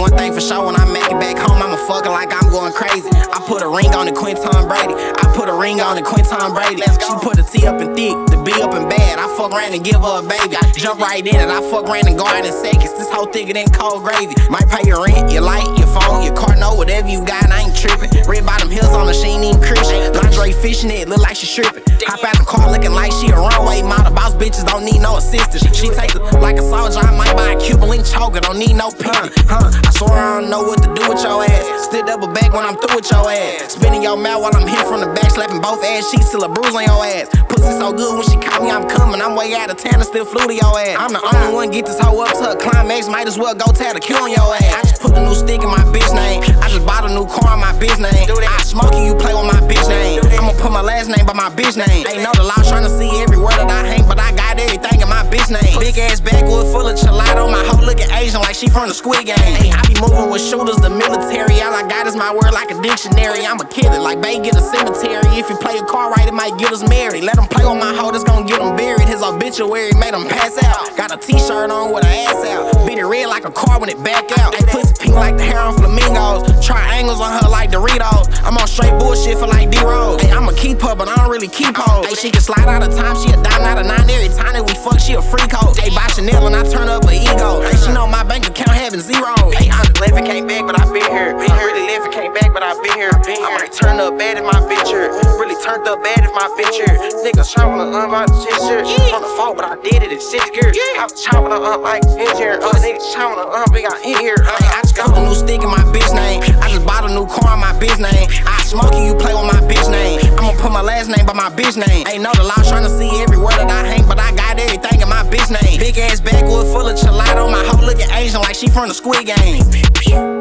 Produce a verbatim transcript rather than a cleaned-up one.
one thing for sure, when I make it back home, I'ma fuck her like I'm going crazy. I put a ring on the Quinton Brady. I put a ring on the Quinton Brady. She put the T up and thick, the B up and bad. I fuck around and give her a baby. I jump right in it. I fuck around and go out in seconds. This whole thicker than cold gravy. Might pay your rent, your light, your phone, your car, no, whatever you got. I ain't tripping. Red bottom heels on her, she ain't even Christian. Lingerie fishing it, look like she stripping. Hop out the car looking like she a runway model. Boss bitches don't need no assistance. She take it like a soldier. I might buy a Cuban link choker. Don't need no pen. Huh? I swear I don't know what to do with your ass. Still double back when I'm through with your ass. Spinning your mouth while I'm hit from the back, slapping both ass cheeks till a bruise on your ass. Pussy so good when she caught me, I'm coming. I'm way out of town and still flew to your ass. I'm the only one get this hoe up to her climax. Might as well go tell the Q on your ass. I just put a new stick in my bitch name. I just bought a new car in my bitch name. I smoke you, you play with my bitch name. I'ma put my last name by my bitch name. Ain't know the law tryna see everywhere that I hang, but I got everything in my bitch name. Big ass backwood full of gelato. My hoe looking Asian like she from the Squid Game. Ay, I be moving with shooters, the military. All I got is my word like a dictionary. I'ma kill it like Bay get a cemetery. If you play a car right, it might get us married. Let him play with my hoe, that's gon' get him buried. His obituary made him pass out. Got a t-shirt on with her ass out. Beat it red like a car when it back out. Ay, pussy pink like the hair on flamingos. Triangles on her like Doritos. I'm on straight bullshit for like D-Rose. Ay, I'ma keep her, but I don't really keep hoes. Ay, she can slide out of time, she a dime out of nine. Every time that we fuck, she a freak hoe. Ay, buy Chanel and I turn up her ego. Ay, she know my bank account having zero. Ay, I just left and came back, but I been here. Been here, really left and came back, but I been here. Been here. I might turn up bad if my bitch here. Really turned up bad if my bitch here. Niggas trying to unlock the shit here. On the phone, but I did it in sixth gear. I was chopping her up like in here. Other niggas chopping her up, we got in here. Ay, I just got a new stick in my bitch name. I just bought a new car in my bitch name. I smoke you, you play with my bitch name. I'ma put my last name by my bitch name. Ain't know the law tryna see everywhere that I hang, but I got everything in my bitch name. Big ass backwood full of gelato. My hoe looking Asian like she from the Squid Game.